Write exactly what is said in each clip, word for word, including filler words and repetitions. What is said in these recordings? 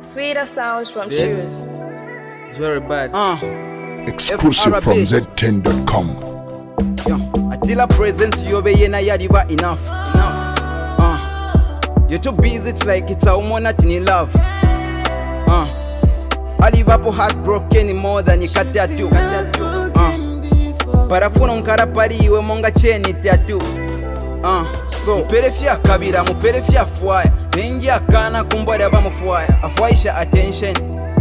Sweeter sounds from Yes. Shoes. It's very bad. Uh, Exclusive F R B. from Z ten dot com. yeah. Attila presence yobe yena yadiba enough. Enough. Uh, you're too busy, it's like it's a woman not in love. Uh, alivapo heartbroken more than you cut tattoo. Uh, parafuna unkarapari iwe monga cheni tattoo. Uh, so muperefia kabira, muperefia fuaya. Nengi akana kumbari abamufuaya. Afuaisha attention.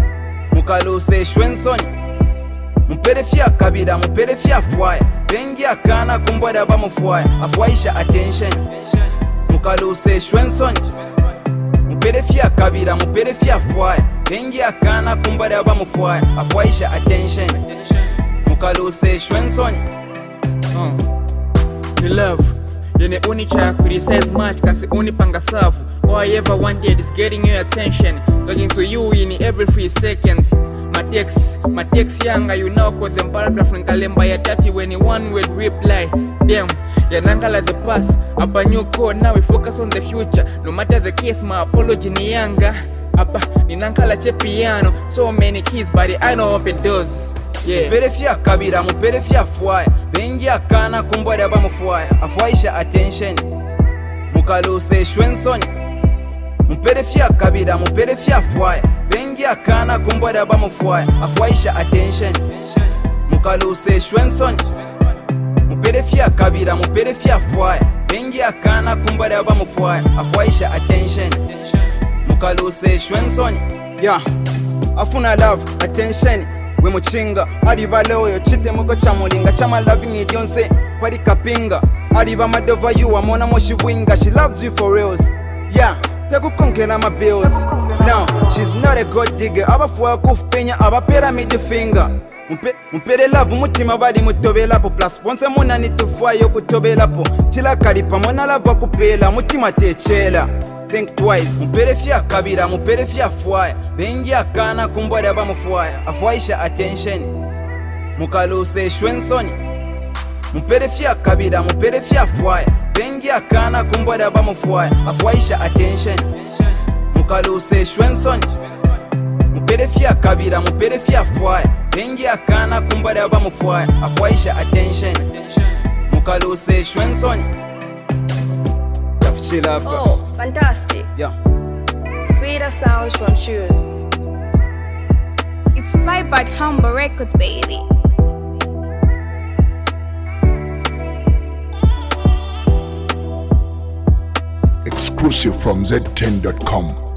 Mukaluse shwensoni. Muperefia kabira, muperefia fuaya. Nengi akana kumbari abamufuaya. Afuaisha attention. Mukaluse shwensoni. Muperefia kabira, muperefia fuaya. Nengi akana kumbari abamufuaya. Afuaisha attention. Mukaluse shwensoni. Uh. The love yene unicha criticize much kasi unipanga safu. All I ever wanted is getting your attention, talking to you in every free second. My text, my text younger, you now call them paragraph nkalemba ya tati when you one word reply. Damn, yanangala the past, apa new code, now we focus on the future. No matter the case, my apology ni yanga. Apa, ninankala che piano, so many keys, but I know open doors. Yeah. Muperefia kabira, muperefia fuaya. Bengi akana kumbari abamufuaya. Afuaisha attention. Mukaluse shwensoni. Muperefia kabira, muperefia fuaya. Bengi akana kumbari abamufuaya. Afuaisha attention. Mukaluse shwensoni. Muperefia kabira, muperefia fuaya. Bengi akana kumbari abamufuaya. Afuaisha attention. Mukaluse shwensoni. Yeah. Afuna love, attention. We muchinga ariba loyo chite mugo chamulinga chama loving it yonse pari kapinga ariba madova you amona moshibwinga. She loves you for reals, yeah. Tekukonkela my bills. Now she's not a gold digger. Abafuwa kufpenya abapera midi finger. Mpe mpere love mutima badi mutobela po plus ponse muna nitufwa yo kutobela po chila karipa mona lava kupela mutima techela. Think twice. Muperefia kabira, muperefia fuaya. Bengi akana kumbari abamufuaya. Afuaisha attention. Mukaluse shwensoni. Muperefia kabira, muperefia fuaya. Bengi akana kumbari abamufuaya. Afuaisha attention. Mukaluse shwensoni. Muperefia kabira, muperefia fuaya. Bengi akana kumbari abamufuaya. Afuaisha attention. Mukaluse shwensoni. Chill up. Oh, fantastic. Yeah. Sweeter sounds from Shoes. It's Fly But Humble Records, baby. Exclusive from Z ten dot com.